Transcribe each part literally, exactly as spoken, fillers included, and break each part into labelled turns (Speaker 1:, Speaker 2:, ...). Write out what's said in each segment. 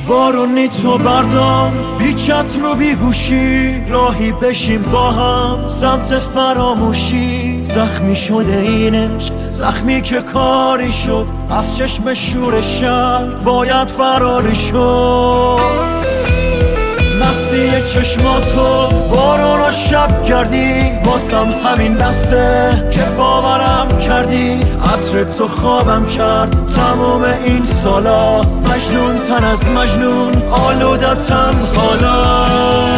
Speaker 1: بارونی تو بردار، بی چتر و بی گوشی راهی بشیم با هم سمت فراموشی. زخمی شده این عشق، زخمی که کاری شد از چشم شور شهر باید فراری شد. مستی چشماتو بارون و شب کردی واسم همین بسته که باورم کردی. عطر تو خوابم کرد تمام این سالا، مجنون تن از مجنون آلودتم حالا.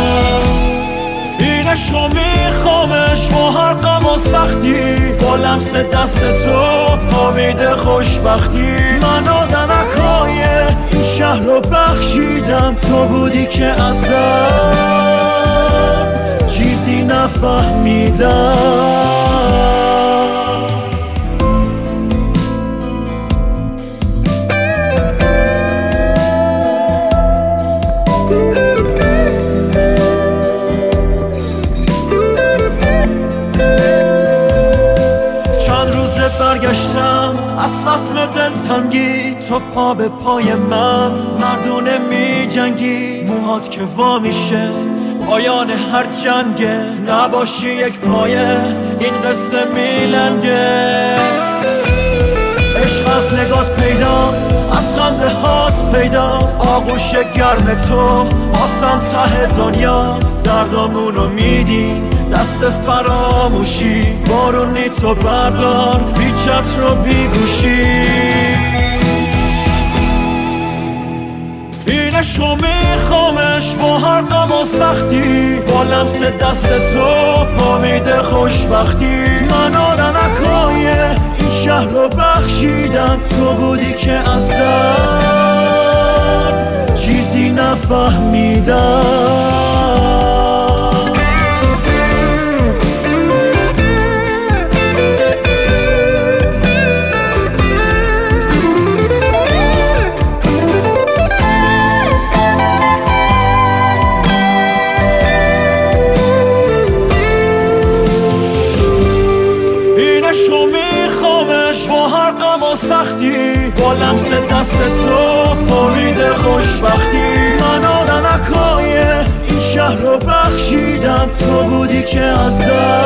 Speaker 1: این عشقو میخوامش با هر غم و سختی، با لمس دست تو پامیده خوشبختی. من آدمکای این شهر رو بخشیدم، تو بودی که اصلا چیزی نفهمیدم. برگشتم از فصل دلتنگی، تو پا به پای من مردونه می جنگی. موهات که وا میشه پایان هر جنگه، نباشی یک پایه این قصه میلنگه. عشق از نگات پیداست، از خنده هات پیداست، آغوش گرم تو آسم ته دنیاست. دردامونو میدی دست فراموشی، بارونی تو بردار بی چتر و بی گوشی. این عشقو میخوامش با هر غم و سختی، با لمس دست تو پامیده خوشبختی. من آدمکای این شهر رو بخشیدم، تو بودی که از درد چیزی نفهمیدم. سختی با لمس دست تو پامیده خوشبختی. من آدمکای این شهر رو بخشیدم، تو بودی که از در